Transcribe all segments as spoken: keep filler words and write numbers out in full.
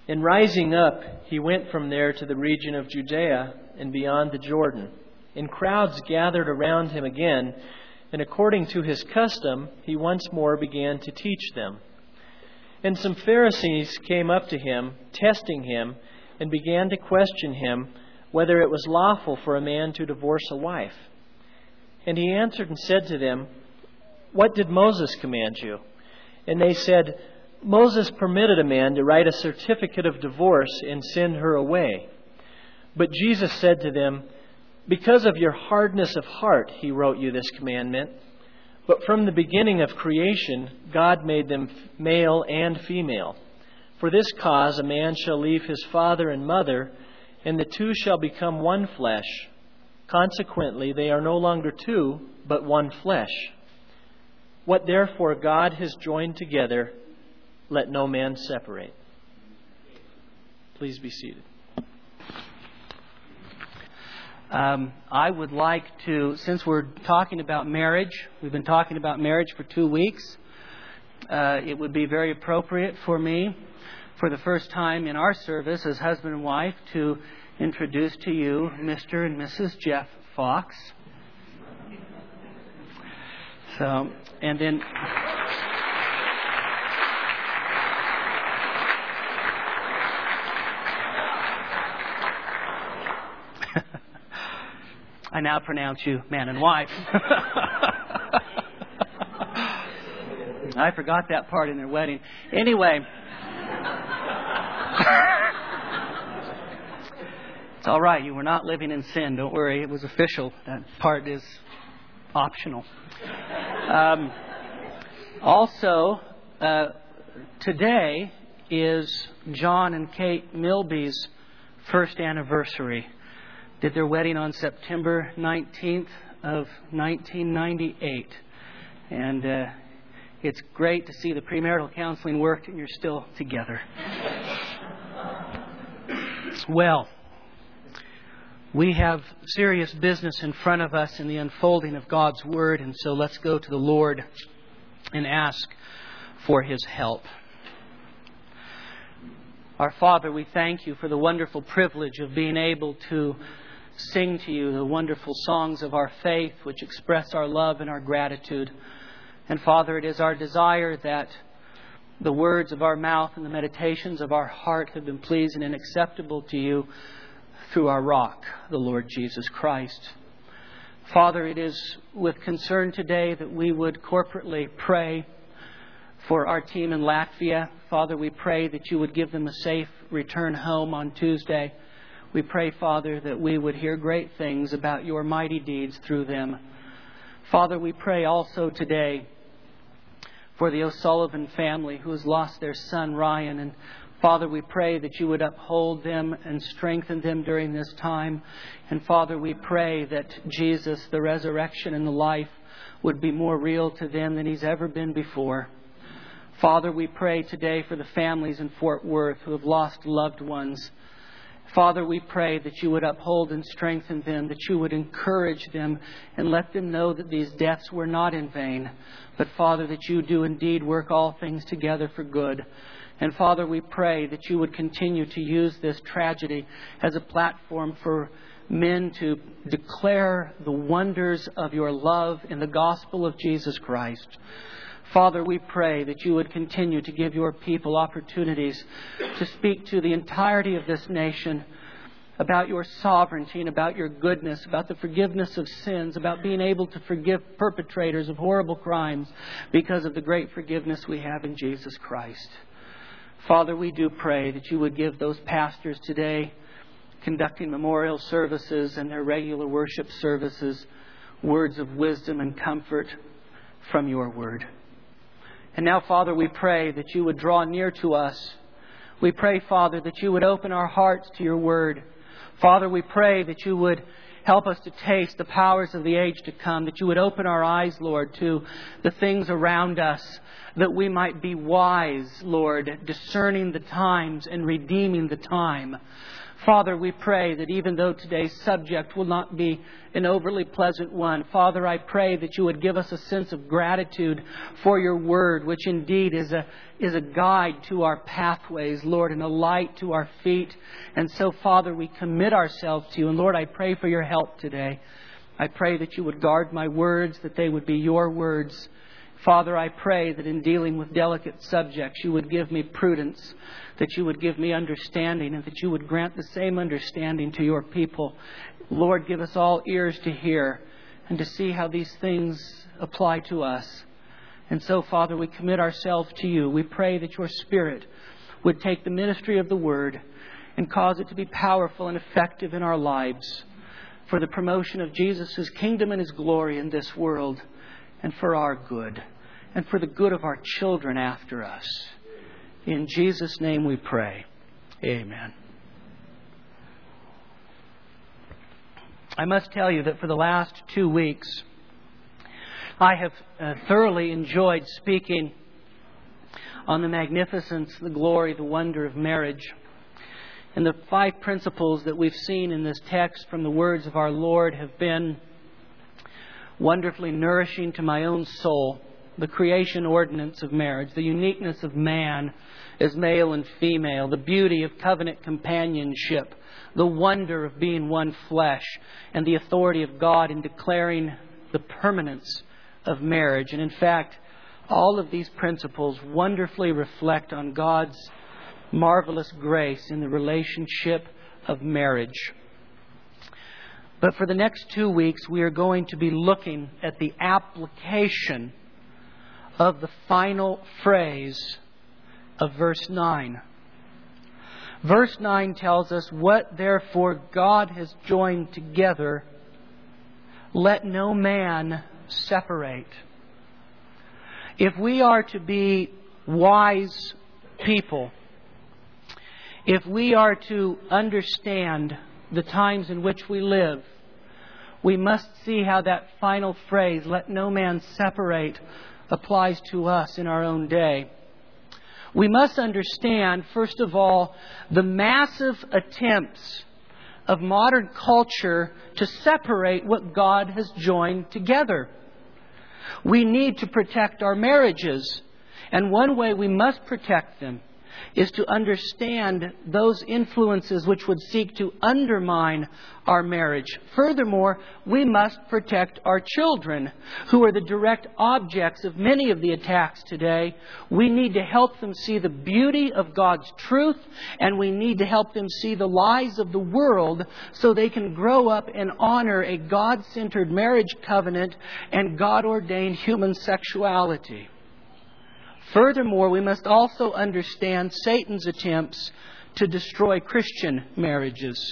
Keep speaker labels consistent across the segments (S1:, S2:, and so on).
S1: And rising up, he went from there to the region of Judea and beyond the Jordan. And crowds gathered around him again, and according to his custom, he once more began to teach them. And some Pharisees came up to him, testing him, and began to question him whether it was lawful for a man to divorce a wife. And he answered and said to them, "What did Moses command you?" And they said, "Moses permitted a man to write a certificate of divorce and send her away." But Jesus said to them, "Because of your hardness of heart, he wrote you this commandment. But from the beginning of creation, God made them male and female. For this cause, a man shall leave his father and mother, and the two shall become one flesh. Consequently, they are no longer two, but one flesh. What therefore God has joined together, let no man separate." Please be seated.
S2: Um, I would like to, since we're talking about marriage, we've been talking about marriage for two weeks, uh, it would be very appropriate for me, for the first time in our service as husband and wife, to introduce to you Mister and Missus Jeff Fox. So, and then... I now pronounce you man and wife. I forgot that part in their wedding. Anyway. It's all right. You were not living in sin. Don't worry. It was official. That part is optional. Um, also, uh, today is John and Kate Milby's first anniversary. Did their wedding on September nineteenth of nineteen ninety-eight. And uh, it's great to see the premarital counseling worked and you're still together. Well, we have serious business in front of us in the unfolding of God's Word, and so let's go to the Lord and ask for His help. Our Father, we thank You for the wonderful privilege of being able to sing to You the wonderful songs of our faith which express our love and our gratitude. And Father, it is our desire that the words of our mouth and the meditations of our heart have been pleasing and acceptable to You through our rock, the Lord Jesus Christ. Father, it is with concern today that we would corporately pray for our team in Latvia. Father, we pray that You would give them a safe return home on Tuesday. We pray, Father, that we would hear great things about Your mighty deeds through them. Father, we pray also today for the O'Sullivan family who has lost their son, Ryan. And Father, we pray that You would uphold them and strengthen them during this time. And Father, we pray that Jesus, the resurrection and the life, would be more real to them than He's ever been before. Father, we pray today for the families in Fort Worth who have lost loved ones. Father, we pray that You would uphold and strengthen them, that You would encourage them and let them know that these deaths were not in vain, but Father, that You do indeed work all things together for good. And Father, we pray that You would continue to use this tragedy as a platform for men to declare the wonders of Your love in the gospel of Jesus Christ. Father, we pray that You would continue to give Your people opportunities to speak to the entirety of this nation about Your sovereignty and about Your goodness, about the forgiveness of sins, about being able to forgive perpetrators of horrible crimes because of the great forgiveness we have in Jesus Christ. Father, we do pray that You would give those pastors today conducting memorial services and their regular worship services words of wisdom and comfort from Your Word. And now, Father, we pray that You would draw near to us. We pray, Father, that You would open our hearts to Your Word. Father, we pray that You would help us to taste the powers of the age to come, that You would open our eyes, Lord, to the things around us, that we might be wise, Lord, discerning the times and redeeming the time. Father, we pray that even though today's subject will not be an overly pleasant one, Father, I pray that you would give us a sense of gratitude for your word, which indeed is a is a guide to our pathways, Lord, and a light to our feet. And so, Father, we commit ourselves to you. And Lord, I pray for your help today. I pray that you would guard my words, that they would be your words. Father, I pray that in dealing with delicate subjects, you would give me prudence, that you would give me understanding, and that you would grant the same understanding to your people. Lord, give us all ears to hear and to see how these things apply to us. And so, Father, we commit ourselves to you. We pray that your Spirit would take the ministry of the Word and cause it to be powerful and effective in our lives for the promotion of Jesus' kingdom and His glory in this world, and for our good, and for the good of our children after us. In Jesus' name we pray. Amen. I must tell you that for the last two weeks, I have uh, thoroughly enjoyed speaking on the magnificence, the glory, the wonder of marriage. And the five principles that we've seen in this text from the words of our Lord have been wonderfully nourishing to my own soul. The creation ordinance of marriage, the uniqueness of man as male and female, the beauty of covenant companionship, the wonder of being one flesh, and the authority of God in declaring the permanence of marriage. And in fact, all of these principles wonderfully reflect on God's marvelous grace in the relationship of marriage. But for the next two weeks, we are going to be looking at the application of the final phrase of verse nine. Verse nine tells us, "What therefore God has joined together, let no man separate." If we are to be wise people, if we are to understand the times in which we live, we must see how that final phrase, "let no man separate," applies to us in our own day. We must understand, first of all, the massive attempts of modern culture to separate what God has joined together. We need to protect our marriages, and one way we must protect them is to understand those influences which would seek to undermine our marriage. Furthermore, we must protect our children, who are the direct objects of many of the attacks today. We need to help them see the beauty of God's truth, and we need to help them see the lies of the world so they can grow up and honor a God-centered marriage covenant and God-ordained human sexuality. Furthermore, we must also understand Satan's attempts to destroy Christian marriages.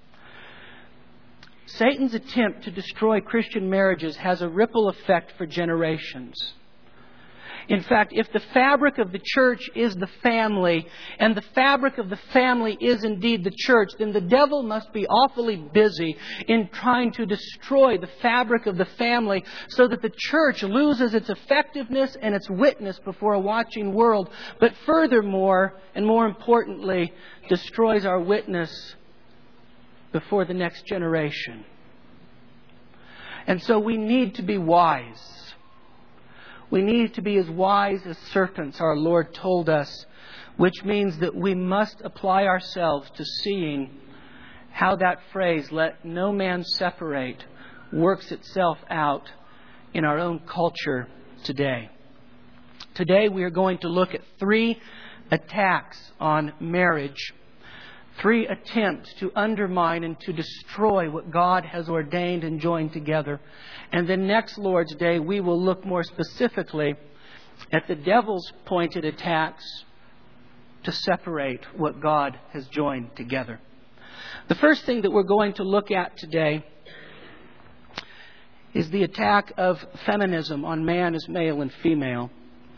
S2: Satan's attempt to destroy Christian marriages has a ripple effect for generations. In fact, if the fabric of the church is the family, and the fabric of the family is indeed the church, then the devil must be awfully busy in trying to destroy the fabric of the family so that the church loses its effectiveness and its witness before a watching world, but furthermore, and more importantly, destroys our witness before the next generation. And so we need to be wise. We need to be as wise as serpents, our Lord told us, which means that we must apply ourselves to seeing how that phrase, "let no man separate," works itself out in our own culture today. Today we are going to look at three attacks on marriage, three attempts to undermine and to destroy what God has ordained and joined together. And then next Lord's Day, we will look more specifically at the devil's pointed attacks to separate what God has joined together. The first thing that we're going to look at today is the attack of feminism on man as male and female.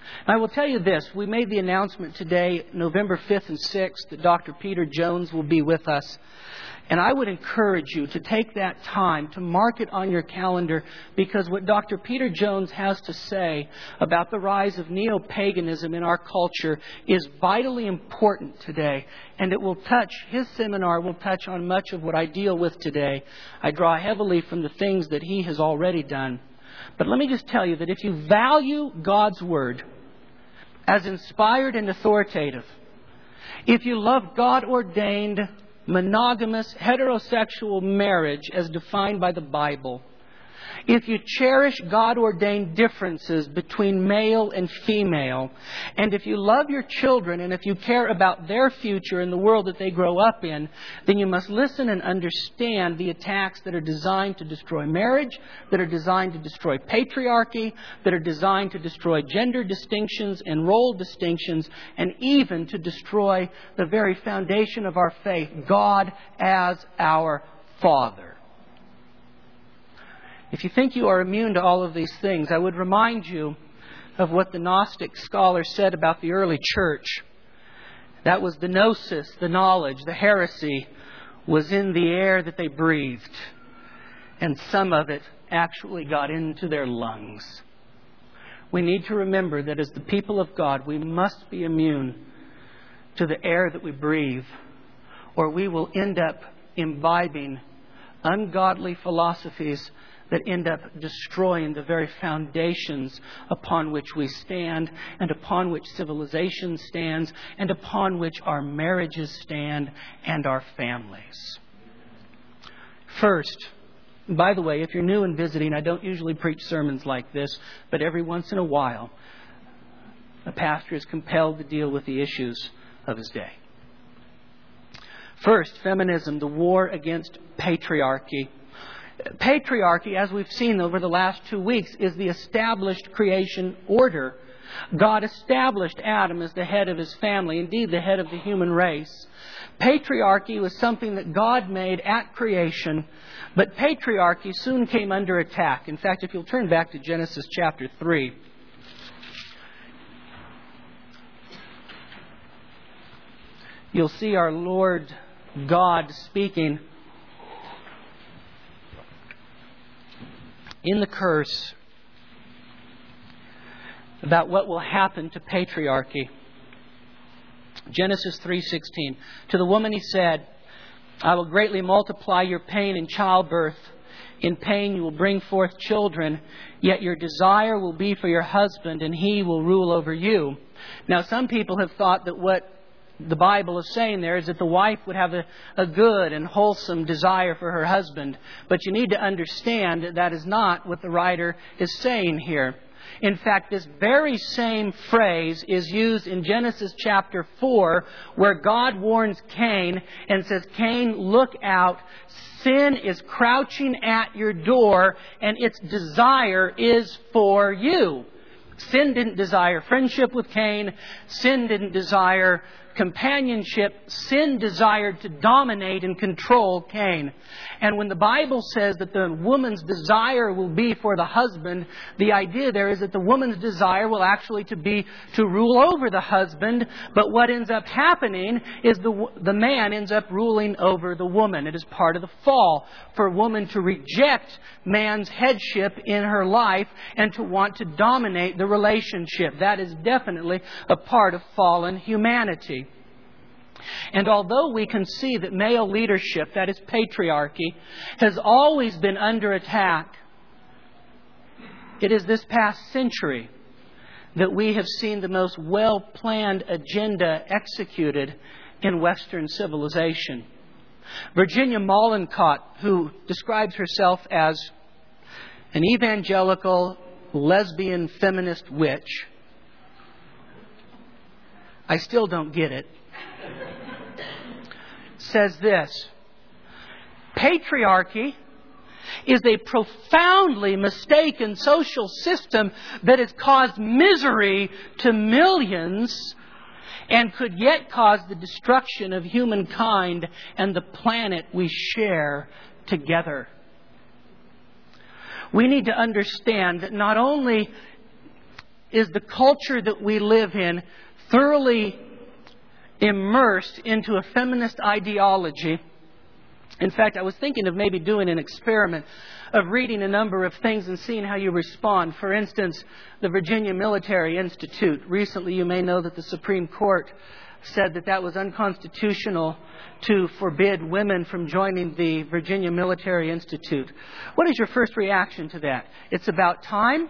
S2: I will tell you this. We made the announcement today, November fifth and sixth, that Doctor Peter Jones will be with us. And I would encourage you to take that time to mark it on your calendar, because what Doctor Peter Jones has to say about the rise of neo-paganism in our culture is vitally important today. And it will touch, his seminar will touch on much of what I deal with today. I draw heavily from the things that he has already done. But let me just tell you that if you value God's Word as inspired and authoritative, if you love God-ordained monogamous heterosexual marriage as defined by the Bible, if you cherish God-ordained differences between male and female, and if you love your children and if you care about their future and the world that they grow up in, then you must listen and understand the attacks that are designed to destroy marriage, that are designed to destroy patriarchy, that are designed to destroy gender distinctions and role distinctions, and even to destroy the very foundation of our faith, God as our Father. If you think you are immune to all of these things, I would remind you of what the Gnostic scholars said about the early church. That was the gnosis, the knowledge, the heresy was in the air that they breathed. And some of it actually got into their lungs. We need to remember that as the people of God, we must be immune to the air that we breathe, or we will end up imbibing ungodly philosophies that end up destroying the very foundations upon which we stand, and upon which civilization stands, and upon which our marriages stand, and our families. First, by the way, if you're new and visiting, I don't usually preach sermons like this, but every once in a while, a pastor is compelled to deal with the issues of his day. First, feminism, the war against patriarchy. Patriarchy, as we've seen over the last two weeks, is the established creation order. God established Adam as the head of his family, indeed the head of the human race. Patriarchy was something that God made at creation, but patriarchy soon came under attack. In fact, if you'll turn back to Genesis chapter three, you'll see our Lord God speaking in the curse about what will happen to patriarchy. Genesis three sixteen. To the woman he said, I will greatly multiply your pain in childbirth. In pain you will bring forth children, yet your desire will be for your husband, and he will rule over you. Now, some people have thought that what the Bible is saying there is that the wife would have a, a good and wholesome desire for her husband. But you need to understand that that is not what the writer is saying here. In fact, this very same phrase is used in Genesis chapter four, where God warns Cain and says, Cain, look out. Sin is crouching at your door, and its desire is for you. Sin didn't desire friendship with Cain. Sin didn't desire companionship. Sin desired to dominate and control Cain. And when the Bible says that the woman's desire will be for the husband, the idea there is that the woman's desire will actually to be to rule over the husband. But what ends up happening is the, the man ends up ruling over the woman. It is part of the fall for a woman to reject man's headship in her life and to want to dominate the relationship. That is definitely a part of fallen humanity. And although we can see that male leadership, that is patriarchy, has always been under attack, it is this past century that we have seen the most well-planned agenda executed in Western civilization. Virginia Mollenkott, who describes herself as an evangelical, lesbian, feminist witch, I still don't get it, says this: patriarchy is a profoundly mistaken social system that has caused misery to millions and could yet cause the destruction of humankind and the planet we share together. We need to understand that not only is the culture that we live in thoroughly immersed into a feminist ideology. In fact, I was thinking of maybe doing an experiment of reading a number of things and seeing how you respond. For instance, the Virginia Military Institute. Recently, you may know that the Supreme Court said that that was unconstitutional to forbid women from joining the Virginia Military Institute. What is your first reaction to that? It's about time?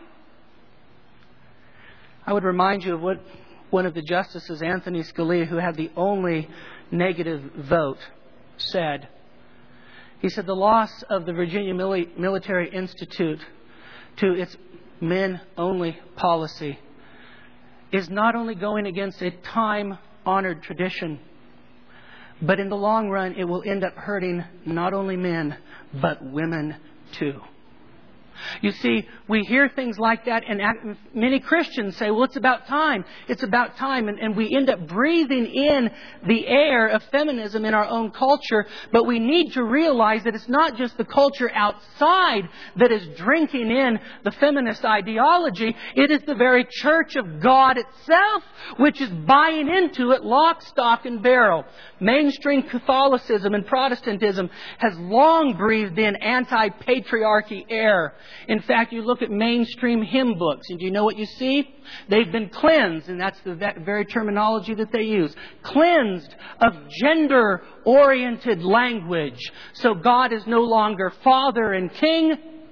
S2: I would remind you of what one of the justices, Anthony Scalia, who had the only negative vote, said. He said the loss of the Virginia Military Institute to its men-only policy is not only going against a time-honored tradition, but in the long run it will end up hurting not only men, but women too. You see, we hear things like that, and many Christians say, well, it's about time. It's about time. And, and we end up breathing in the air of feminism in our own culture. But we need to realize that it's not just the culture outside that is drinking in the feminist ideology. It is the very church of God itself which is buying into it lock, stock, and barrel. Mainstream Catholicism and Protestantism has long breathed in anti-patriarchy air. In fact, you look at mainstream hymn books, and do you know what you see? They've been cleansed, and that's the very terminology that they use. Cleansed of gender-oriented language. So God is no longer Father and King,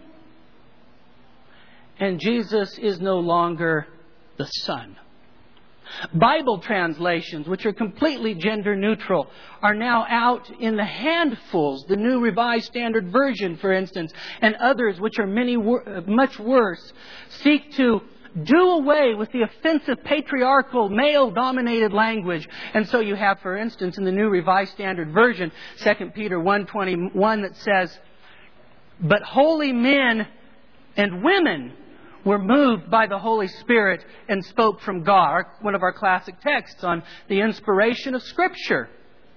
S2: and Jesus is no longer the Son. Bible translations, which are completely gender neutral, are now out in the handfuls. The New Revised Standard Version, for instance, and others which are many much worse, seek to do away with the offensive patriarchal male-dominated language. And so you have, for instance, in the New Revised Standard Version, Second Peter one twenty-one, that says, "But holy men and women were moved by the Holy Spirit and spoke from God." One of our classic texts on the inspiration of Scripture.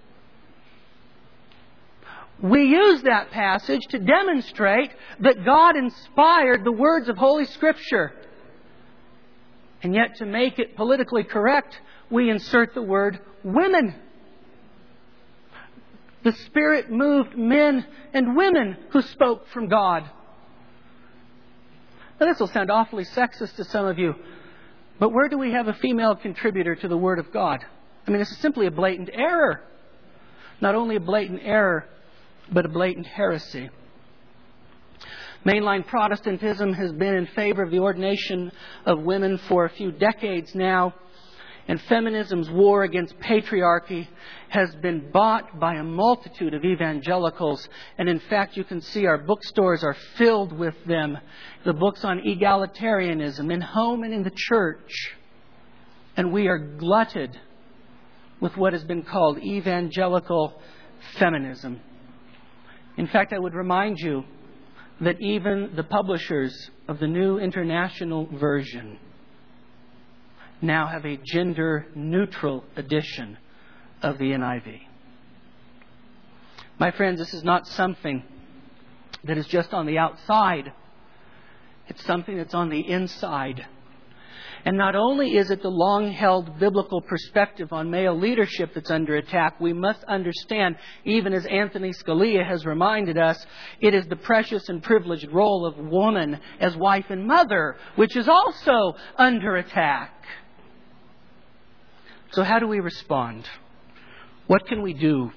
S2: We use that passage to demonstrate that God inspired the words of Holy Scripture. And yet, to make it politically correct, we insert the word women. The Spirit moved men and women who spoke from God. Now, this will sound awfully sexist to some of you, but where do we have a female contributor to the Word of God? I mean, this is simply a blatant error. Not only a blatant error, but a blatant heresy. Mainline Protestantism has been in favor of the ordination of women for a few decades now, and feminism's war against patriarchy has been bought by a multitude of evangelicals. And in fact, you can see our bookstores are filled with them. The books on egalitarianism in home and in the church. And we are glutted with what has been called evangelical feminism. In fact, I would remind you that even the publishers of the New International Version now have a gender-neutral edition of the N I V. My friends, this is not something that is just on the outside. It's something that's on the inside. And not only is it the long-held biblical perspective on male leadership that's under attack, we must understand, even as Anthony Scalia has reminded us, it is the precious and privileged role of woman as wife and mother, which is also under attack. So how do we respond? What can we do?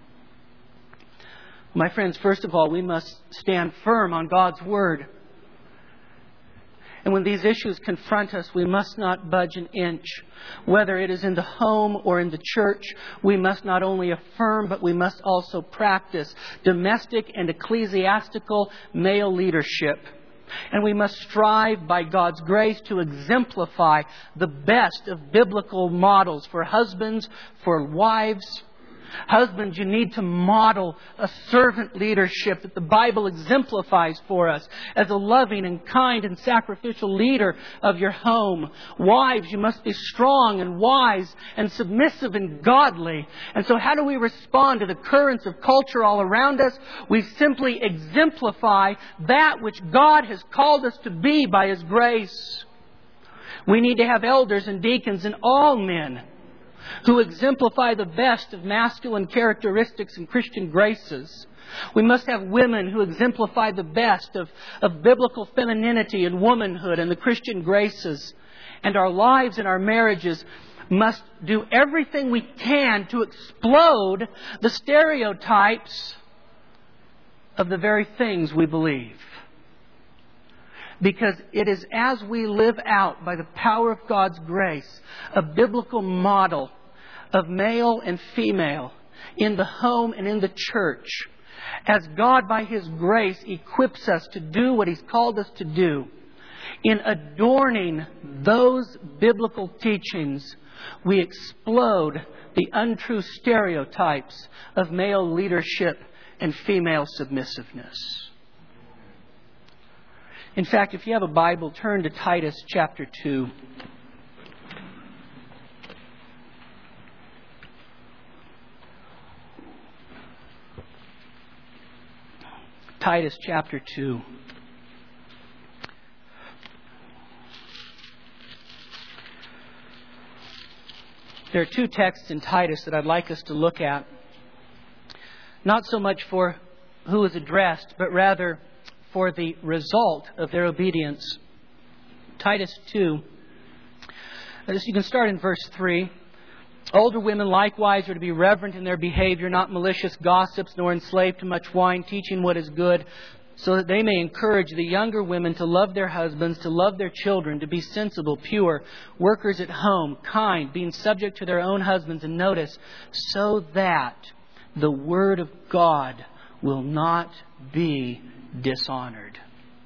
S2: My friends, first of all, we must stand firm on God's Word. And when these issues confront us, we must not budge an inch. Whether it is in the home or in the church, we must not only affirm, but we must also practice domestic and ecclesiastical male leadership. And we must strive by God's grace to exemplify the best of biblical models for husbands, for wives. Husbands, you need to model a servant leadership that the Bible exemplifies for us as a loving and kind and sacrificial leader of your home. Wives, you must be strong and wise and submissive and godly. And so how do we respond to the currents of culture all around us? We simply exemplify that which God has called us to be by His grace. We need to have elders and deacons and all men who exemplify the best of masculine characteristics and Christian graces. We must have women who exemplify the best of, of biblical femininity and womanhood and the Christian graces. And our lives and our marriages must do everything we can to explode the stereotypes of the very things we believe. Because it is as we live out, by the power of God's grace, a biblical model of male and female in the home and in the church, as God by His grace equips us to do what He's called us to do, in adorning those biblical teachings, we explode the untrue stereotypes of male leadership and female submissiveness. In fact, if you have a Bible, turn to Titus chapter two. Titus chapter two. There are two texts in Titus that I'd like us to look at. Not so much for who is addressed, but rather for the result of their obedience. Titus two. You can start in verse three. Older women likewise are to be reverent in their behavior, not malicious gossips, nor enslaved to much wine, teaching what is good, so that they may encourage the younger women to love their husbands, to love their children, to be sensible, pure, workers at home, kind, being subject to their own husbands. And notice, so that the word of God will not be dishonored.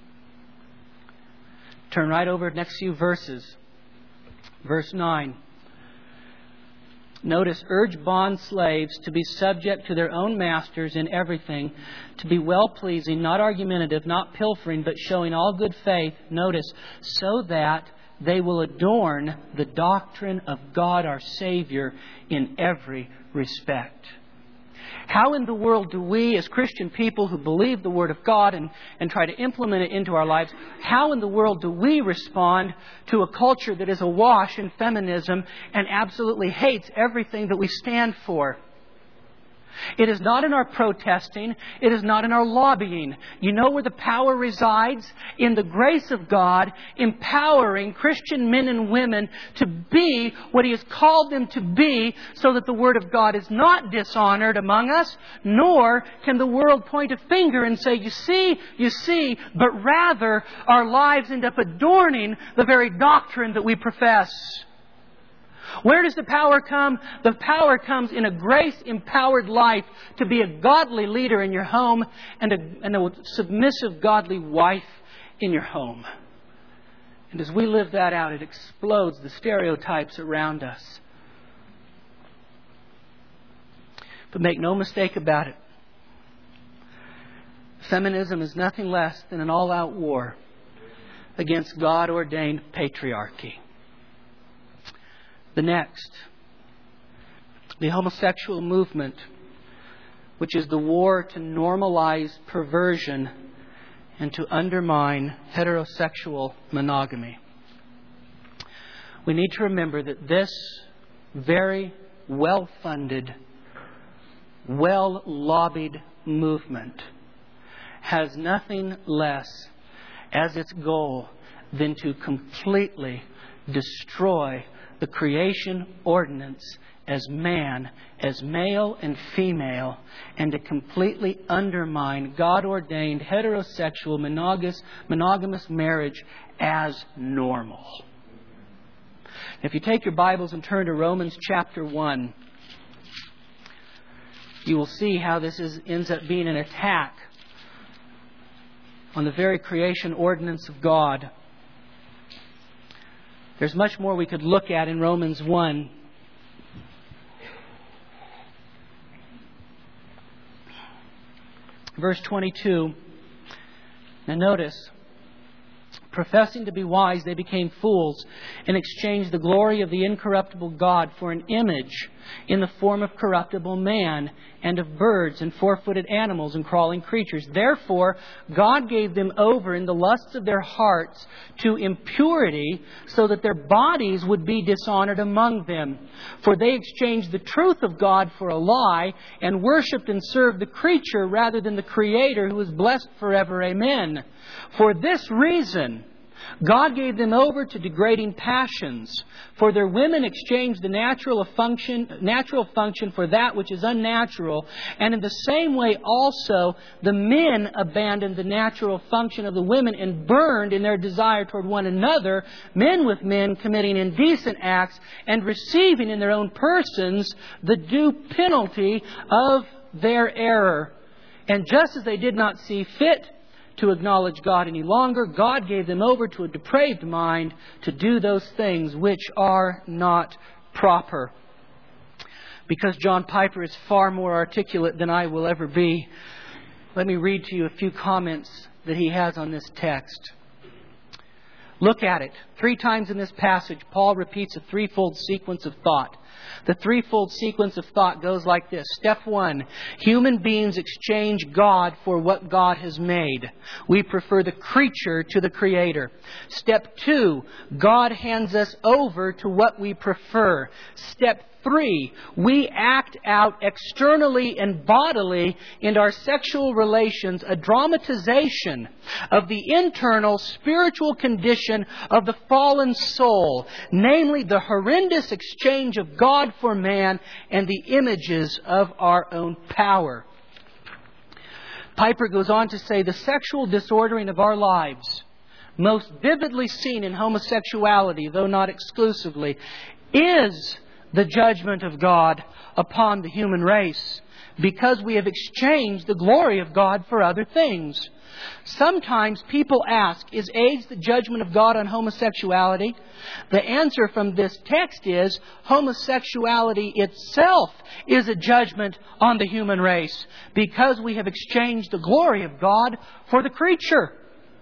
S2: Turn right over the next few verses. Verse nine. Notice, urge bond slaves to be subject to their own masters in everything, to be well-pleasing, not argumentative, not pilfering, but showing all good faith. Notice, so that they will adorn the doctrine of God our Savior in every respect. How in the world do we, as Christian people who believe the Word of God and, and try to implement it into our lives, how in the world do we respond to a culture that is awash in feminism and absolutely hates everything that we stand for? It is not in our protesting. It is not in our lobbying. You know where the power resides? In the grace of God, empowering Christian men and women to be what He has called them to be, so that the Word of God is not dishonored among us, nor can the world point a finger and say, you see, you see, but rather our lives end up adorning the very doctrine that we profess. Where does the power come? The power comes in a grace-empowered life to be a godly leader in your home and a, and a submissive, godly wife in your home. And as we live that out, it explodes the stereotypes around us. But make no mistake about it. Feminism is nothing less than an all-out war against God-ordained patriarchy. The next, the homosexual movement, which is the war to normalize perversion and to undermine heterosexual monogamy. We need to remember that this very well-funded, well-lobbied movement has nothing less as its goal than to completely destroy the creation ordinance as man, as male and female, and to completely undermine God-ordained heterosexual monogamous, monogamous marriage as normal. If you take your Bibles and turn to Romans chapter one, you will see how this is, ends up being an attack on the very creation ordinance of God. There's much more we could look at in Romans one. Verse twenty-two. Now notice, Professing to be wise, they became fools and exchanged the glory of the incorruptible God for an image in the form of corruptible man and of birds and four-footed animals and crawling creatures. Therefore, God gave them over in the lusts of their hearts to impurity, so that their bodies would be dishonored among them. For they exchanged the truth of God for a lie and worshipped and served the creature rather than the Creator, who is blessed forever. Amen. For this reason, God gave them over to degrading passions. For their women exchanged the natural function, natural function for that which is unnatural. And in the same way also, the men abandoned the natural function of the women and burned in their desire toward one another, men with men committing indecent acts and receiving in their own persons the due penalty of their error. And just as they did not see fit to acknowledge God any longer, God gave them over to a depraved mind to do those things which are not proper. Because John Piper is far more articulate than I will ever be, let me read to you a few comments that he has on this text. Look at it. Three times in this passage, Paul repeats a threefold sequence of thought. The threefold sequence of thought goes like this. Step one, human beings exchange God for what God has made. We prefer the creature to the Creator. Step two, God hands us over to what we prefer. Step three, we act out externally and bodily in our sexual relations a dramatization of the internal spiritual condition of the fallen soul, namely the horrendous exchange of God for man and the images of our own power. Piper goes on to say the sexual disordering of our lives, most vividly seen in homosexuality, though not exclusively, is the judgment of God upon the human race, because we have exchanged the glory of God for other things. Sometimes people ask, is AIDS the judgment of God on homosexuality? The answer from this text is, homosexuality itself is a judgment on the human race, because we have exchanged the glory of God for the creature.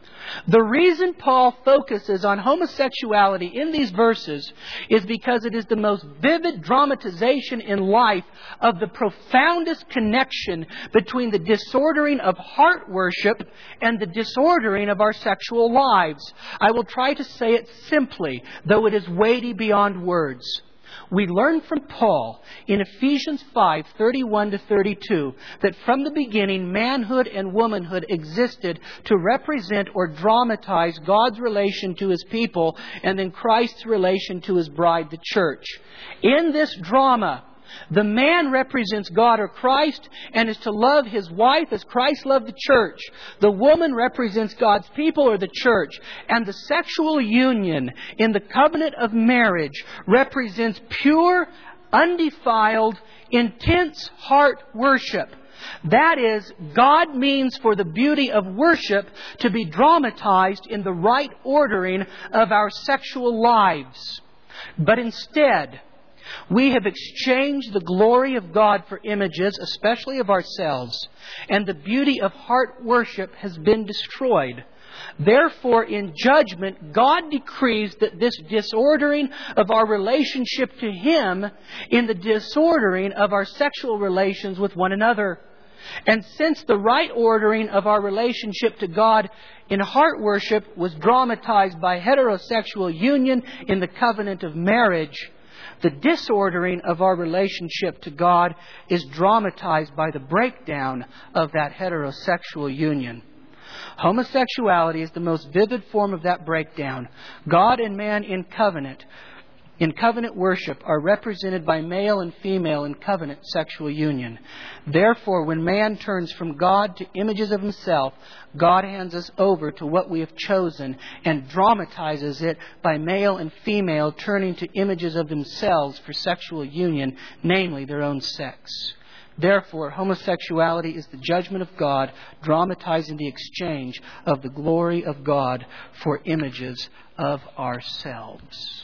S2: The reason Paul focuses on homosexuality in these verses is because it is the most vivid dramatization in life of the profoundest connection between the disordering of heart worship and the disordering of our sexual lives. I will try to say it simply, though it is weighty beyond words. We learn from Paul in Ephesians five, thirty-one to thirty-two, that from the beginning, manhood and womanhood existed to represent or dramatize God's relation to His people and then Christ's relation to His bride, the church. In this drama, the man represents God or Christ and is to love his wife as Christ loved the church. The woman represents God's people or the church. And the sexual union in the covenant of marriage represents pure, undefiled, intense heart worship. That is, God means for the beauty of worship to be dramatized in the right ordering of our sexual lives. But instead, we have exchanged the glory of God for images, especially of ourselves, and the beauty of heart worship has been destroyed. Therefore, in judgment, God decrees that this disordering of our relationship to Him in the disordering of our sexual relations with one another. And since the right ordering of our relationship to God in heart worship was dramatized by heterosexual union in the covenant of marriage, the disordering of our relationship to God is dramatized by the breakdown of that heterosexual union. Homosexuality is the most vivid form of that breakdown. God and man in covenant, in covenant worship, are represented by male and female in covenant sexual union. Therefore, when man turns from God to images of himself, God hands us over to what we have chosen and dramatizes it by male and female turning to images of themselves for sexual union, namely their own sex. Therefore, homosexuality is the judgment of God, dramatizing the exchange of the glory of God for images of ourselves.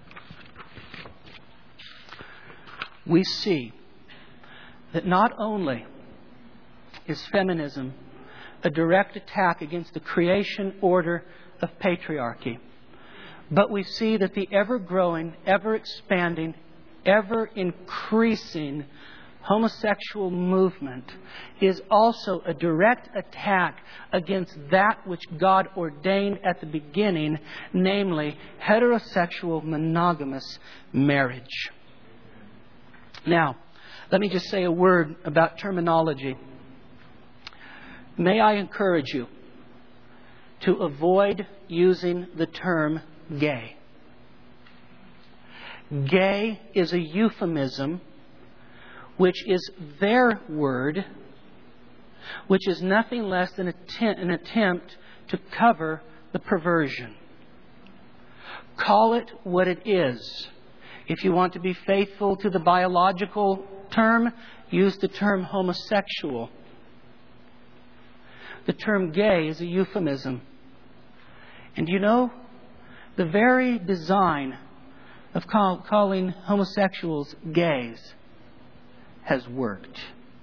S2: We see that not only is feminism a direct attack against the creation order of patriarchy. But we see that the ever-growing, ever-expanding, ever-increasing homosexual movement is also a direct attack against that which God ordained at the beginning, namely heterosexual monogamous marriage. Now, let me just say a word about terminology. May I encourage you to avoid using the term gay. Gay is a euphemism which is their word, which is nothing less than an attempt to cover the perversion. Call it what it is. If you want to be faithful to the biological term, use the term homosexual. The term gay is a euphemism. And you know, the very design of call, calling homosexuals gays has worked.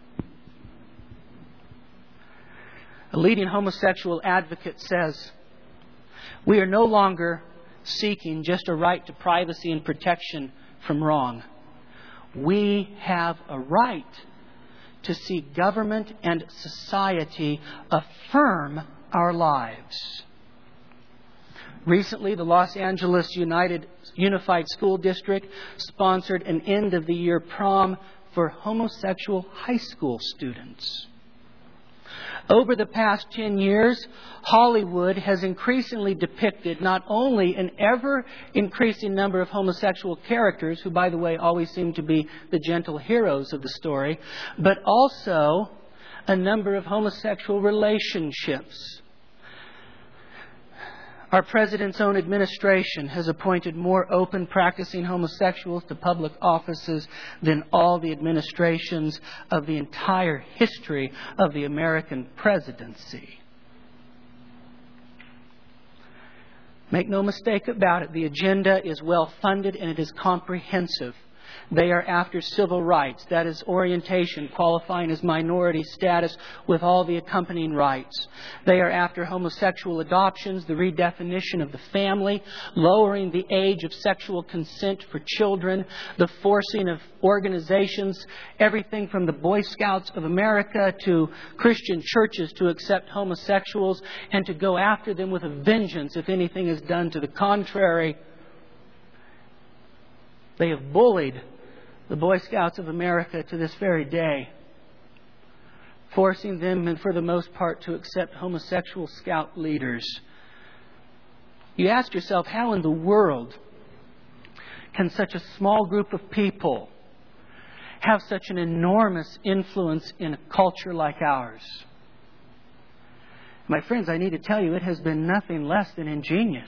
S2: A leading homosexual advocate says, "We are no longer seeking just a right to privacy and protection from wrong. We have a right to see government and society affirm our lives." Recently, the Los Angeles United Unified School District sponsored an end-of-the-year prom for homosexual high school students. Over the past ten years, Hollywood has increasingly depicted not only an ever-increasing number of homosexual characters, who, by the way, always seem to be the gentle heroes of the story, but also a number of homosexual relationships. Our President's own administration has appointed more open practicing homosexuals to public offices than all the administrations of the entire history of the American presidency. Make no mistake about it, the agenda is well funded and it is comprehensive. They are after civil rights, that is orientation, qualifying as minority status with all the accompanying rights. They are after homosexual adoptions, the redefinition of the family, lowering the age of sexual consent for children, the forcing of organizations, everything from the Boy Scouts of America to Christian churches to accept homosexuals and to go after them with a vengeance if anything is done to the contrary. They have bullied the Boy Scouts of America to this very day, forcing them, and for the most part, to accept homosexual scout leaders. You ask yourself, how in the world can such a small group of people have such an enormous influence in a culture like ours? My friends, I need to tell you, it has been nothing less than ingenious.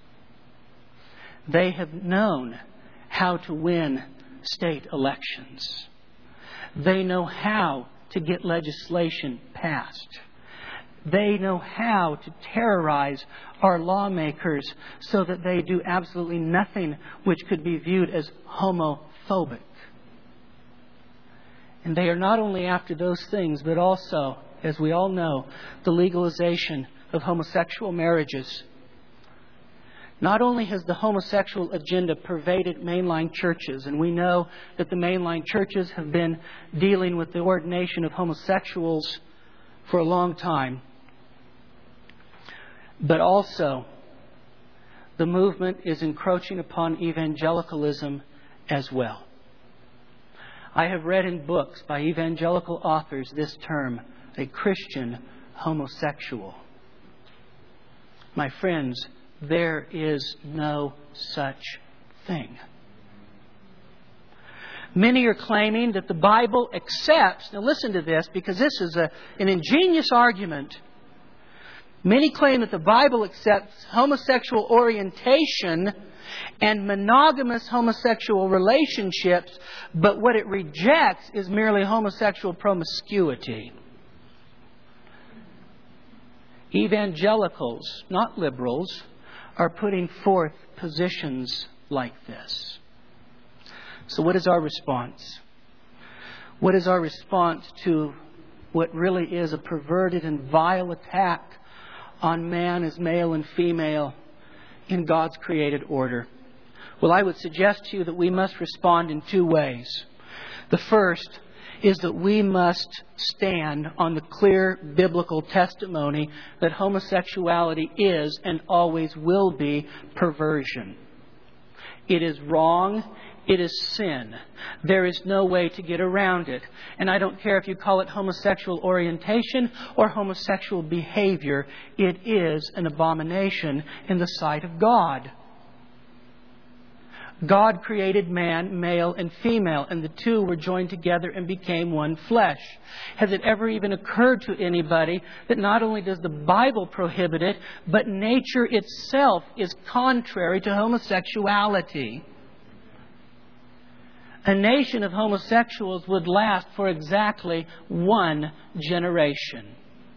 S2: They have known how to win state elections. They know how to get legislation passed. They know how to terrorize our lawmakers so that they do absolutely nothing which could be viewed as homophobic. And they are not only after those things, but also, as we all know, the legalization of homosexual marriages. Not only has the homosexual agenda pervaded mainline churches, and we know that the mainline churches have been dealing with the ordination of homosexuals for a long time, but also the movement is encroaching upon evangelicalism as well. I have read in books by evangelical authors this term, a Christian homosexual. My friends, there is no such thing. Many are claiming that the Bible accepts, now listen to this because this is a, an ingenious argument. Many claim that the Bible accepts homosexual orientation and monogamous homosexual relationships, but what it rejects is merely homosexual promiscuity. Evangelicals, not liberals, are putting forth positions like this. So what is our response? What is our response to what really is a perverted and vile attack on man as male and female in God's created order? Well, I would suggest to you that we must respond in two ways. The first is that we must stand on the clear biblical testimony that homosexuality is and always will be perversion. It is wrong. It is sin. There is no way to get around it. And I don't care if you call it homosexual orientation or homosexual behavior. It is an abomination in the sight of God. God created man, male and female, and the two were joined together and became one flesh. Has it ever even occurred to anybody that not only does the Bible prohibit it, but nature itself is contrary to homosexuality? A nation of homosexuals would last for exactly one generation.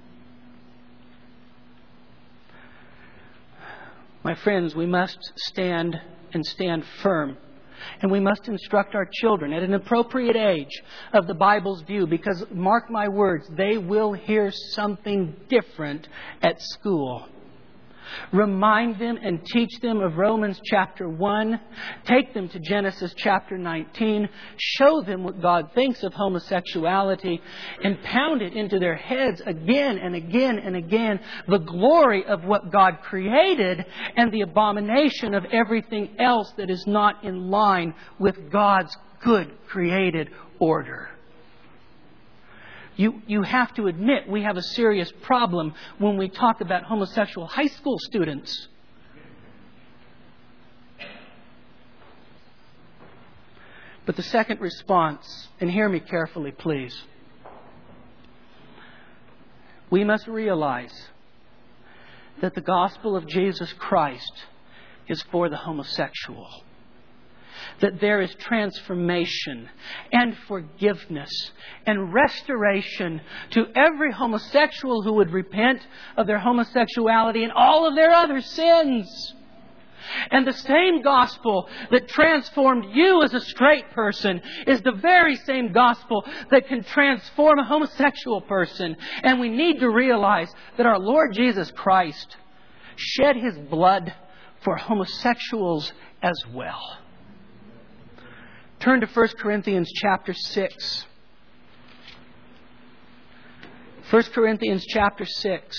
S2: My friends, we must stand and stand firm. And we must instruct our children at an appropriate age of the Bible's view, because, mark my words, they will hear something different at school. Remind them and teach them of Romans chapter one. Take them to Genesis chapter nineteen. Show them what God thinks of homosexuality and pound it into their heads again and again and again. The glory of what God created and the abomination of everything else that is not in line with God's good created order. You, you have to admit we have a serious problem when we talk about homosexual high school students. But the second response, and hear me carefully, please. We must realize that the gospel of Jesus Christ is for the homosexual. That there is transformation and forgiveness and restoration to every homosexual who would repent of their homosexuality and all of their other sins. And the same gospel that transformed you as a straight person is the very same gospel that can transform a homosexual person. And we need to realize that our Lord Jesus Christ shed His blood for homosexuals as well. Turn to First Corinthians chapter six. First Corinthians chapter six.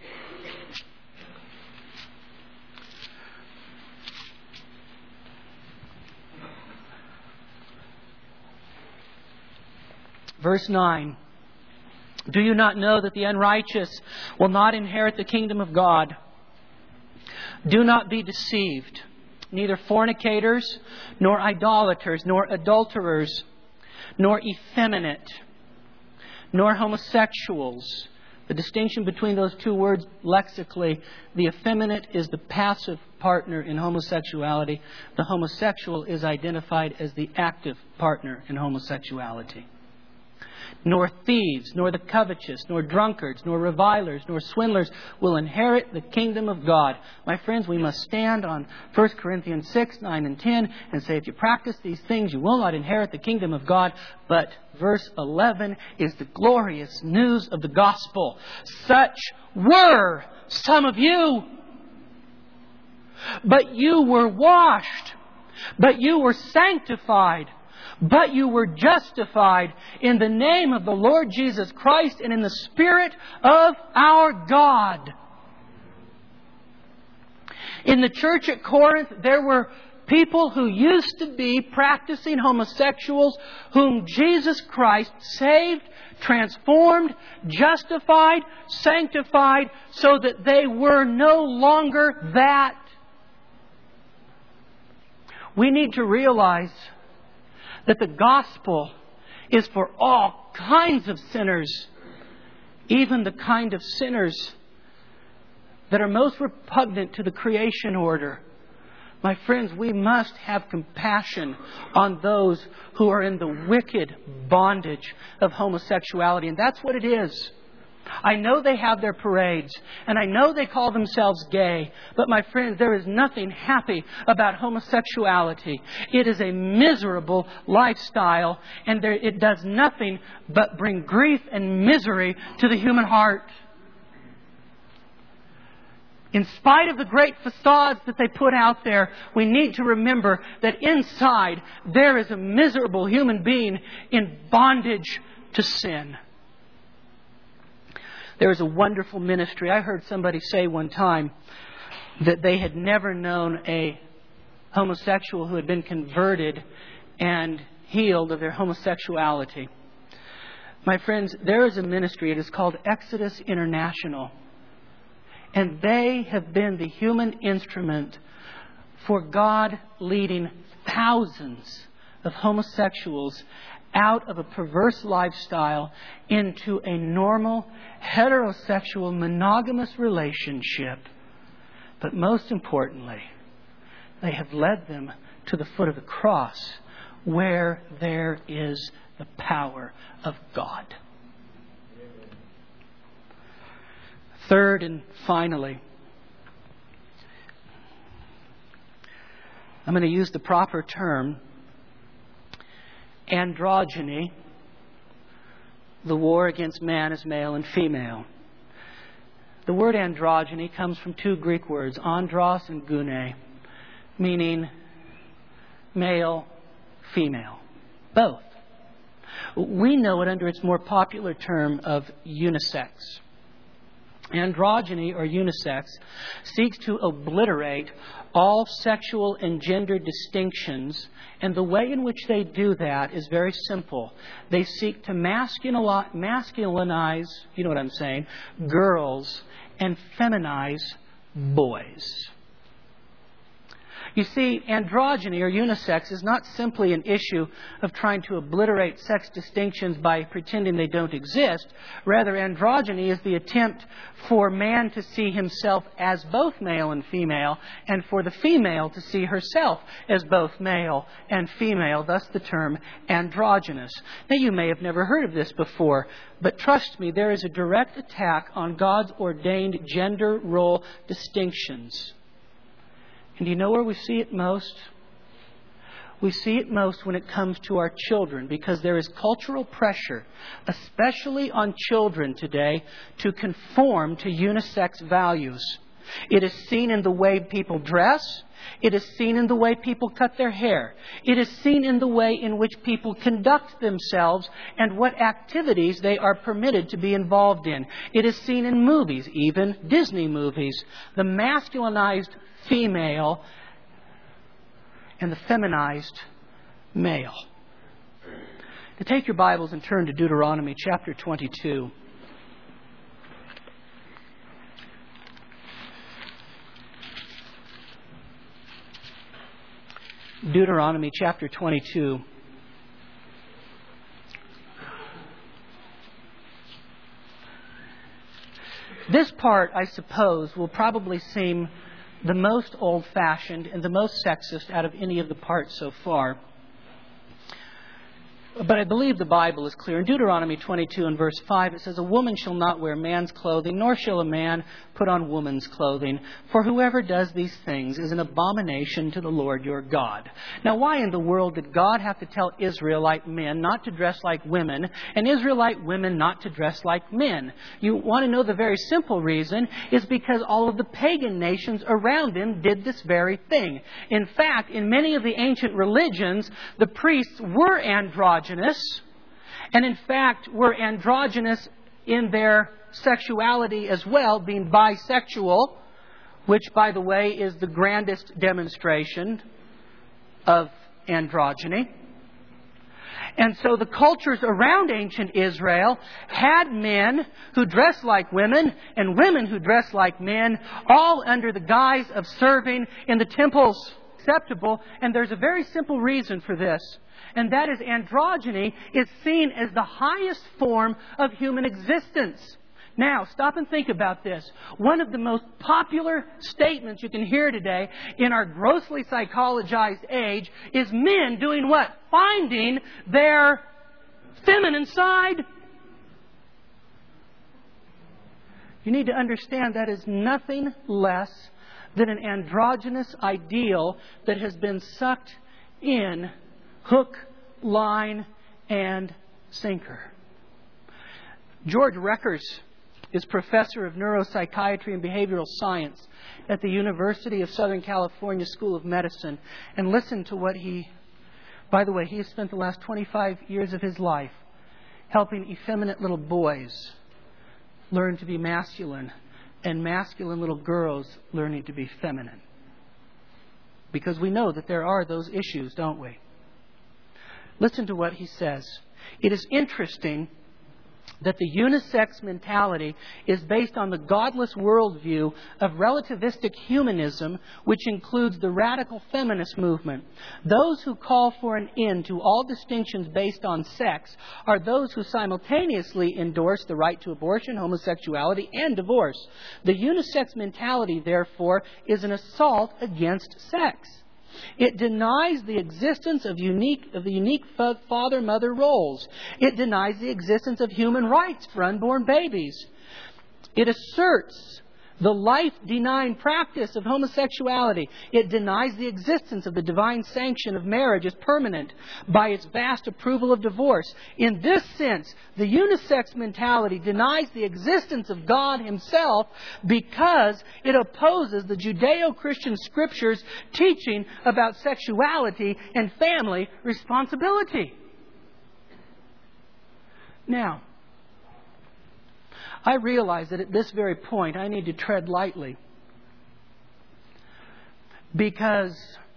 S2: Verse nine. Do you not know that the unrighteous will not inherit the kingdom of God? Do not be deceived. Neither fornicators, nor idolaters, nor adulterers, nor effeminate, nor homosexuals. The distinction between those two words lexically, the effeminate is the passive partner in homosexuality. The homosexual is identified as the active partner in homosexuality. Nor thieves, nor the covetous, nor drunkards, nor revilers, nor swindlers will inherit the kingdom of God. My friends, we must stand on First Corinthians six, nine, and ten and say, if you practice these things, you will not inherit the kingdom of God. But verse eleven is the glorious news of the gospel. Such were some of you. But you were washed. But you were sanctified. But you were justified in the name of the Lord Jesus Christ and in the Spirit of our God. In the church at Corinth, there were people who used to be practicing homosexuals whom Jesus Christ saved, transformed, justified, sanctified, so that they were no longer that. We need to realize that the gospel is for all kinds of sinners, even the kind of sinners that are most repugnant to the creation order. My friends, we must have compassion on those who are in the wicked bondage of homosexuality. And that's what it is. I know they have their parades, and I know they call themselves gay, but my friends, there is nothing happy about homosexuality. It is a miserable lifestyle, and there, it does nothing but bring grief and misery to the human heart. In spite of the great facades that they put out there, we need to remember that inside there is a miserable human being in bondage to sin. There is a wonderful ministry. I heard somebody say one time that they had never known a homosexual who had been converted and healed of their homosexuality. My friends, there is a ministry. It is called Exodus International. And they have been the human instrument for God leading thousands of homosexuals out of a perverse lifestyle into a normal, heterosexual, monogamous relationship. But most importantly, they have led them to the foot of the cross where there is the power of God. Third and finally, I'm going to use the proper term, androgyny, the war against man as male and female. The word androgyny comes from two Greek words, andros and gune, meaning male, female, both. We know it under its more popular term of unisex. Androgyny, or unisex, seeks to obliterate all sexual and gender distinctions, and the way in which they do that is very simple. They seek to masculinize, you know what I'm saying, girls, and feminize boys. You see, androgyny or unisex is not simply an issue of trying to obliterate sex distinctions by pretending they don't exist. Rather, androgyny is the attempt for man to see himself as both male and female, and for the female to see herself as both male and female, thus the term androgynous. Now, you may have never heard of this before, but trust me, there is a direct attack on God's ordained gender role distinctions. And do you know where we see it most? We see it most when it comes to our children, because there is cultural pressure, especially on children today, to conform to unisex values. It is seen in the way people dress. It is seen in the way people cut their hair. It is seen in the way in which people conduct themselves and what activities they are permitted to be involved in. It is seen in movies, even Disney movies. The masculinized female and the feminized male. To take your Bibles and turn to Deuteronomy chapter twenty-two. Deuteronomy chapter twenty-two. This part, I suppose, will probably seem the most old-fashioned and the most sexist out of any of the parts so far. But I believe the Bible is clear. In Deuteronomy twenty-two and verse five, it says, "A woman shall not wear man's clothing, nor shall a man put on woman's clothing. For whoever does these things is an abomination to the Lord your God." Now, why in the world did God have to tell Israelite men not to dress like women and Israelite women not to dress like men? You want to know the very simple reason is because all of the pagan nations around him did this very thing. In fact, in many of the ancient religions, the priests were androgynous. And in fact, were androgynous in their sexuality as well, being bisexual, which, by the way, is the grandest demonstration of androgyny. And so the cultures around ancient Israel had men who dressed like women and women who dressed like men, all under the guise of serving in the temples. Acceptable, and there's a very simple reason for this. And that is, androgyny is seen as the highest form of human existence. Now, stop and think about this. One of the most popular statements you can hear today in our grossly psychologized age is men doing what? Finding their feminine side. You need to understand that is nothing less than an androgynous ideal that has been sucked in hook, line, and sinker. George Reckers is professor of neuropsychiatry and behavioral science at the University of Southern California School of Medicine. And listen to what he... By the way, he has spent the last twenty-five years of his life helping effeminate little boys learn to be masculine and masculine little girls learning to be feminine. Because we know that there are those issues, don't we? Listen to what he says. It is interesting that the unisex mentality is based on the godless worldview of relativistic humanism, which includes the radical feminist movement. Those who call for an end to all distinctions based on sex are those who simultaneously endorse the right to abortion, homosexuality, and divorce. The unisex mentality, therefore, is an assault against sex. It denies the existence of unique of the unique father-mother roles. It denies the existence of human rights for unborn babies. It asserts the life-denying practice of homosexuality. It denies the existence of the divine sanction of marriage as permanent by its vast approval of divorce. In this sense, the unisex mentality denies the existence of God Himself because it opposes the Judeo-Christian Scriptures' teaching about sexuality and family responsibility. Now, I realize that at this very point I need to tread lightly because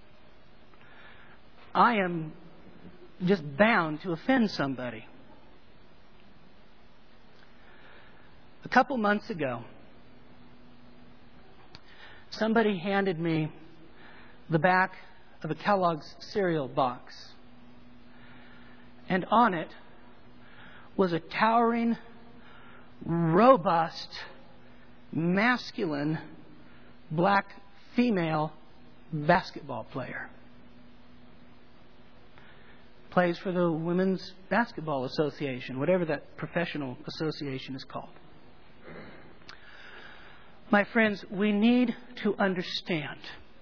S2: I am just bound to offend somebody. A couple months ago, somebody handed me the back of a Kellogg's cereal box, and on it was a towering, robust, masculine, black female basketball player. Plays for the Women's Basketball Association, whatever that professional association is called. My friends, we need to understand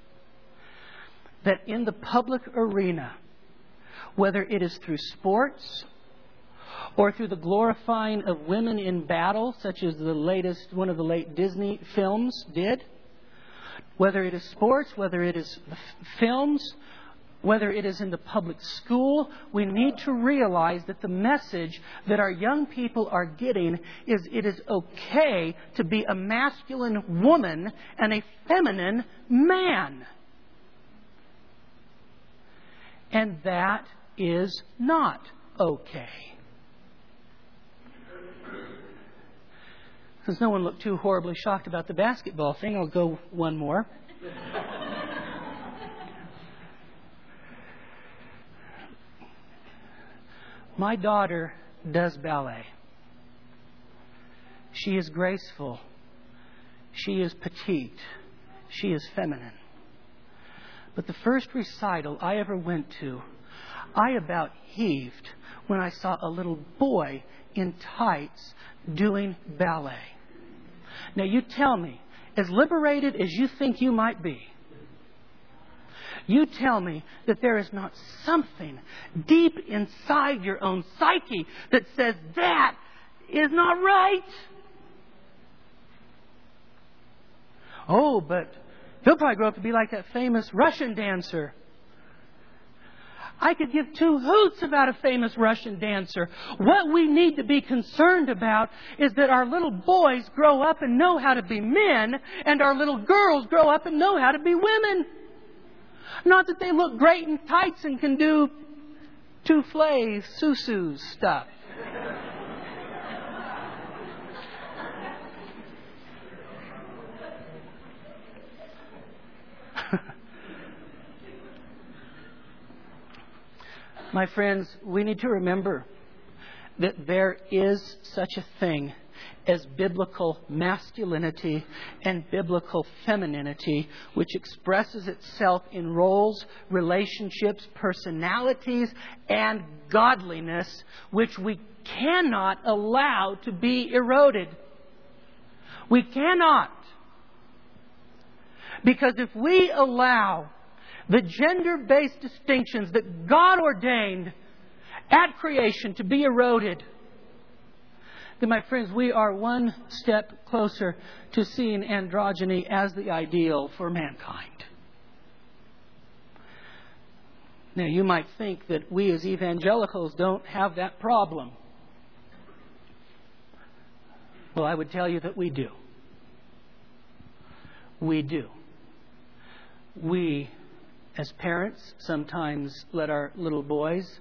S2: that in the public arena, whether it is through sports or through the glorifying of women in battle, such as the latest, one of the late Disney films did. Whether it is sports, whether it is films, whether it is in the public school, we need to realize that the message that our young people are getting is it is okay to be a masculine woman and a feminine man. And that is not okay. Since no one looked too horribly shocked about the basketball thing, I'll go one more. My daughter does ballet. She is graceful. She is petite. She is feminine. But the first recital I ever went to, I about heaved when I saw a little boy in tights doing ballet. Now you tell me, as liberated as you think you might be, you tell me that there is not something deep inside your own psyche that says that is not right. Oh, but he'll probably grow up to be like that famous Russian dancer. I could give two hoots about a famous Russian dancer. What we need to be concerned about is that our little boys grow up and know how to be men, and our little girls grow up and know how to be women. Not that they look great in tights and can do souffle, susu stuff. My friends, we need to remember that there is such a thing as biblical masculinity and biblical femininity, which expresses itself in roles, relationships, personalities, and godliness, which we cannot allow to be eroded. We cannot. Because if we allow the gender-based distinctions that God ordained at creation to be eroded, then, my friends, we are one step closer to seeing androgyny as the ideal for mankind. Now, you might think that we as evangelicals don't have that problem. Well, I would tell you that we do. We do. We, as parents, sometimes let our little boys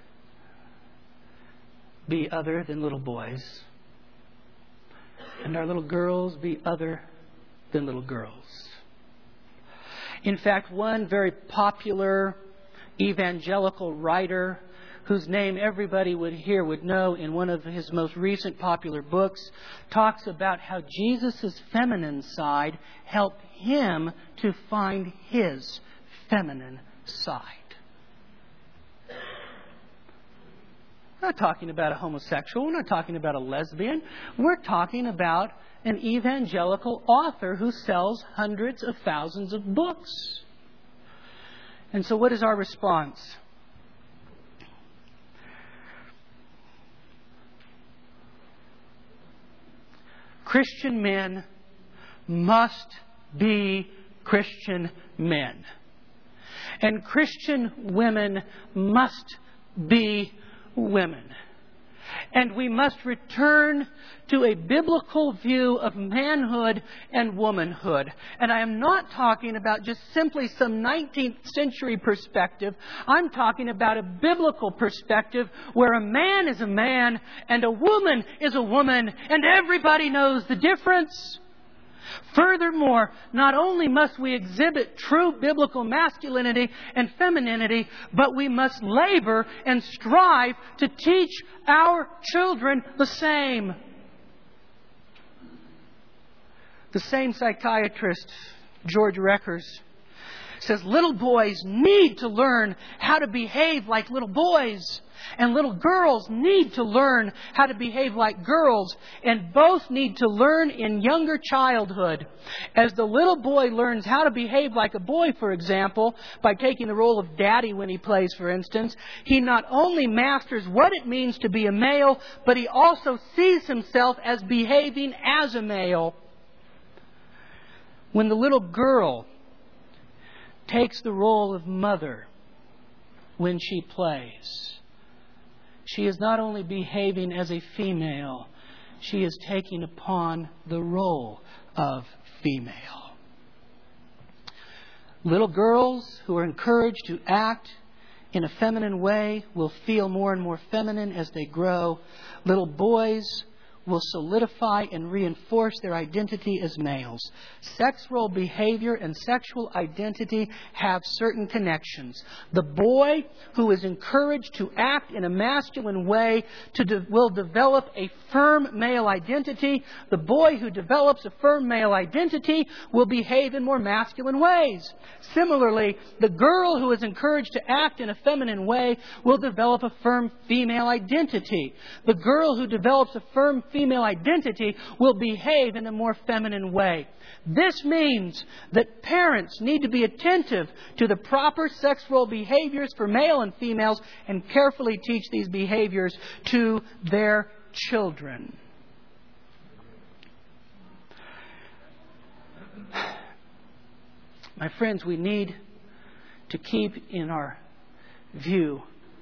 S2: be other than little boys, and our little girls be other than little girls. In fact, one very popular evangelical writer whose name everybody would hear, would know, in one of his most recent popular books, talks about how Jesus' feminine side helped him to find his feminine side. We're not talking about a homosexual. We're not talking about a lesbian. We're talking about an evangelical author who sells hundreds of thousands of books. And so what is our response? Christian men must be Christian men. And Christian women must be women. And we must return to a biblical view of manhood and womanhood. And I am not talking about just simply some nineteenth century perspective. I'm talking about a biblical perspective where a man is a man and a woman is a woman, and everybody knows the difference. Furthermore, not only must we exhibit true biblical masculinity and femininity, but we must labor and strive to teach our children the same. The same psychiatrist, George Reckers, says little boys need to learn how to behave like little boys. And little girls need to learn how to behave like girls. And both need to learn in younger childhood. As the little boy learns how to behave like a boy, for example, by taking the role of daddy when he plays, for instance, he not only masters what it means to be a male, but he also sees himself as behaving as a male. When the little girl takes the role of mother when she plays, she is not only behaving as a female, she is taking upon the role of female. Little girls who are encouraged to act in a feminine way will feel more and more feminine as they grow. Little boys will solidify and reinforce their identity as males. Sex role behavior and sexual identity have certain connections. The boy who is encouraged to act in a masculine way to de- will develop a firm male identity. The boy who develops a firm male identity will behave in more masculine ways. Similarly, the girl who is encouraged to act in a feminine way will develop a firm female identity. The girl who develops a firm female identity will behave in a more feminine way. This means that parents need to be attentive to the proper sex role behaviors for male and females and carefully teach these behaviors to their children. My friends, we need to keep in our view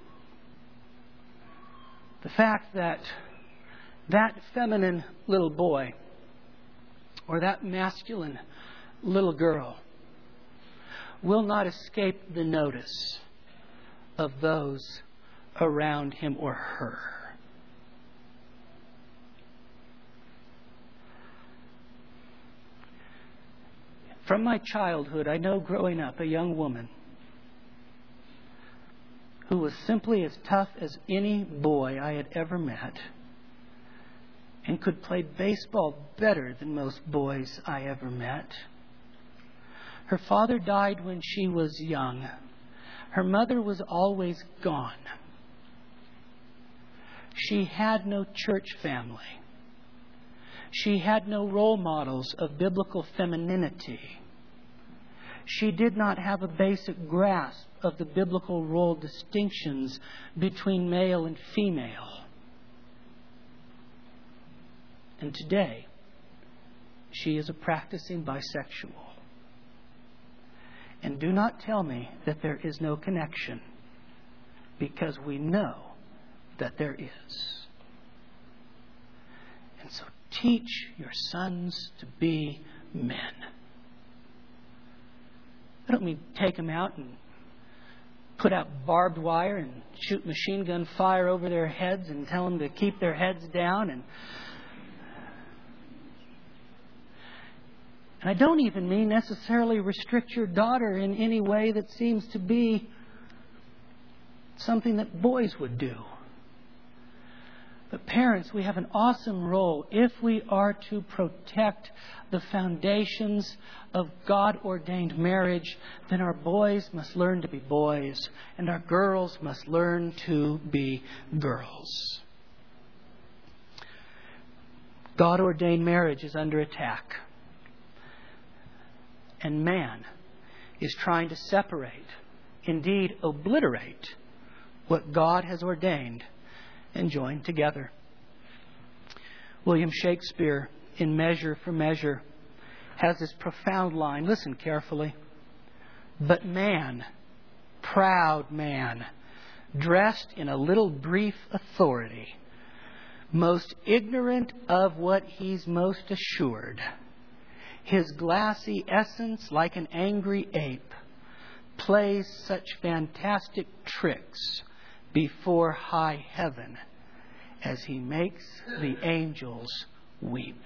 S2: the fact that that feminine little boy or that masculine little girl will not escape the notice of those around him or her. From my childhood, I know growing up a young woman who was simply as tough as any boy I had ever met and could play baseball better than most boys I ever met. Her father died when she was young. Her mother was always gone. She had no church family. She had no role models of biblical femininity. She did not have a basic grasp of the biblical role distinctions between male and female. And today, she is a practicing bisexual. And do not tell me that there is no connection, because we know that there is. And so teach your sons to be men. I don't mean take them out and put out barbed wire and shoot machine gun fire over their heads and tell them to keep their heads down. And, and I don't even mean necessarily restrict your daughter in any way that seems to be something that boys would do. But parents, we have an awesome role. If we are to protect the foundations of God-ordained marriage, then our boys must learn to be boys, and our girls must learn to be girls. God-ordained marriage is under attack. And man is trying to separate, indeed obliterate, what God has ordained and joined together. William Shakespeare, in Measure for Measure, has this profound line. Listen carefully. But man, proud man, dressed in a little brief authority, most ignorant of what he's most assured, his glassy essence like an angry ape, plays such fantastic tricks before high heaven as he makes the angels weep.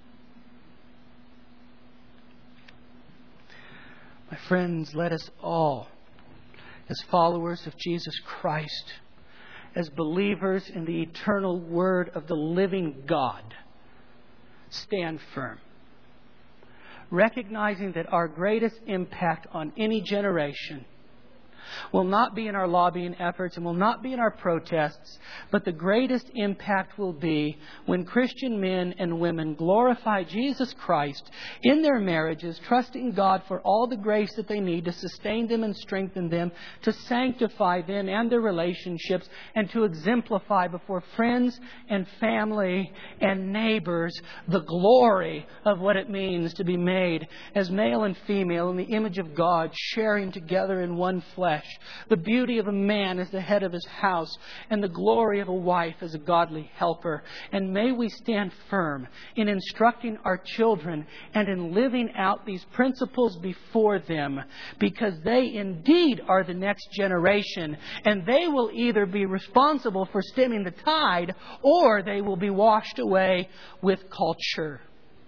S2: My friends, let us all, as followers of Jesus Christ, as believers in the eternal Word of the living God, stand firm, recognizing that our greatest impact on any generation will not be in our lobbying efforts and will not be in our protests, but the greatest impact will be when Christian men and women glorify Jesus Christ in their marriages, trusting God for all the grace that they need to sustain them and strengthen them, to sanctify them and their relationships, and to exemplify before friends and family and neighbors the glory of what it means to be made as male and female in the image of God, sharing together in one flesh. The beauty of a man as the head of his house, and the glory of a wife as a godly helper. And may we stand firm in instructing our children and in living out these principles before them, because they indeed are the next generation, and they will either be responsible for stemming the tide, or they will be washed away with culture.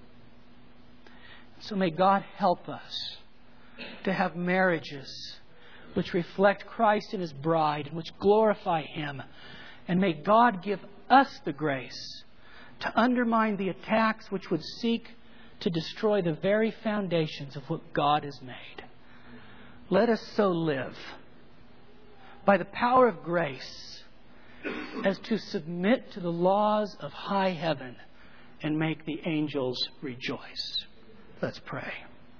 S2: So may God help us to have marriages which reflect Christ and His bride, and which glorify Him. And may God give us the grace to undermine the attacks which would seek to destroy the very foundations of what God has made. Let us so live, by the power of grace, as to submit to the laws of high heaven and make the angels rejoice. Let's pray.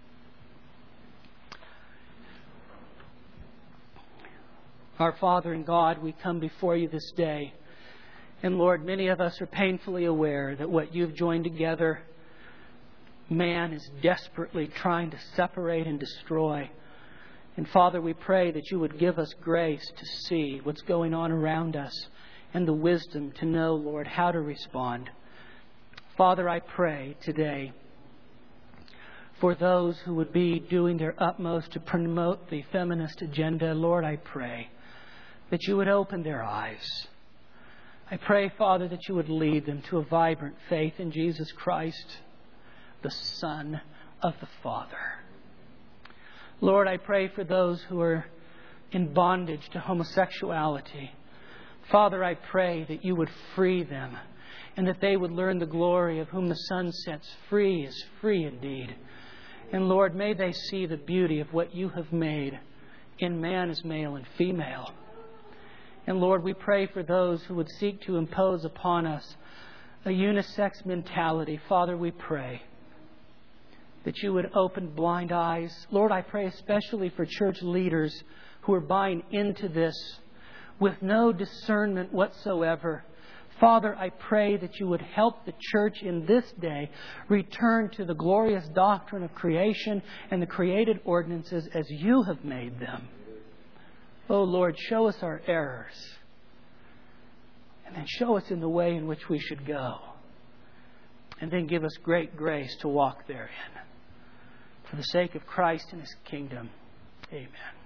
S2: Our Father in God, we come before You this day. And Lord, many of us are painfully aware that what You've joined together, man is desperately trying to separate and destroy. And Father, we pray that You would give us grace to see what's going on around us, and the wisdom to know, Lord, how to respond. Father, I pray today for those who would be doing their utmost to promote the feminist agenda. Lord, I pray that You would open their eyes. I pray, Father, that You would lead them to a vibrant faith in Jesus Christ, the Son of the Father. Lord, I pray for those who are in bondage to homosexuality. Father, I pray that You would free them, and that they would learn the glory of whom the Son sets free is free indeed. And Lord, may they see the beauty of what You have made in man as male and female. And Lord, we pray for those who would seek to impose upon us a unisex mentality. Father, we pray that you would open blind eyes. Lord, I pray especially for church leaders who are buying into this with no discernment whatsoever. Father, I pray that you would help the church in this day return to the glorious doctrine of creation and the created ordinances as you have made them. Oh Lord, show us our errors. And then show us in the way in which we should go. And then give us great grace to walk therein. For the sake of Christ and His kingdom. Amen.